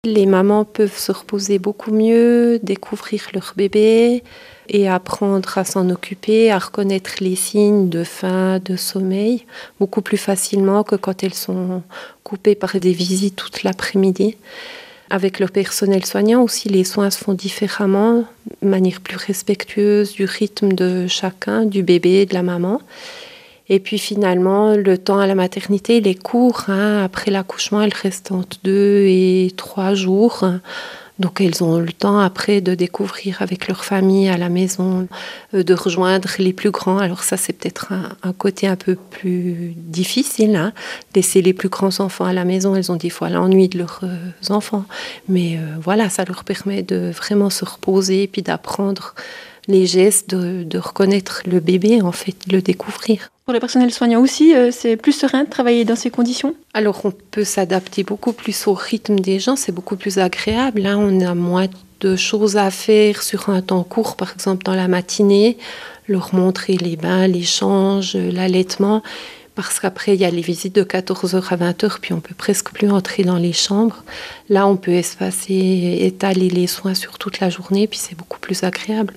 Les mamans peuvent se reposer beaucoup mieux, découvrir leur bébé et apprendre à s'en occuper, à reconnaître les signes de faim, de sommeil, beaucoup plus facilement que quand elles sont coupées par des visites toute l'après-midi. Avec le personnel soignant aussi, les soins se font différemment, de manière plus respectueuse du rythme de chacun, du bébé et de la maman. Et puis finalement, le temps à la maternité, il est court. Après l'accouchement, elles restent entre 2 et 3 jours. Donc elles ont le temps après de découvrir avec leur famille à la maison, de rejoindre les plus grands. Alors ça, c'est peut-être un côté un peu plus difficile. Laisser les plus grands enfants à la maison, elles ont des fois l'ennui de leurs enfants. Mais voilà, ça leur permet de vraiment se reposer et puis d'apprendre les gestes, de reconnaître le bébé, en fait, de le découvrir. Pour le personnel soignant aussi, c'est plus serein de travailler dans ces conditions? Alors, on peut s'adapter beaucoup plus au rythme des gens, c'est beaucoup plus agréable. On a moins de choses à faire sur un temps court, par exemple dans la matinée, leur montrer les bains, les changes, l'allaitement, parce qu'après, il y a les visites de 14h à 20h, puis on peut presque plus entrer dans les chambres. Là, on peut espacer, étaler les soins sur toute la journée, puis c'est beaucoup plus agréable.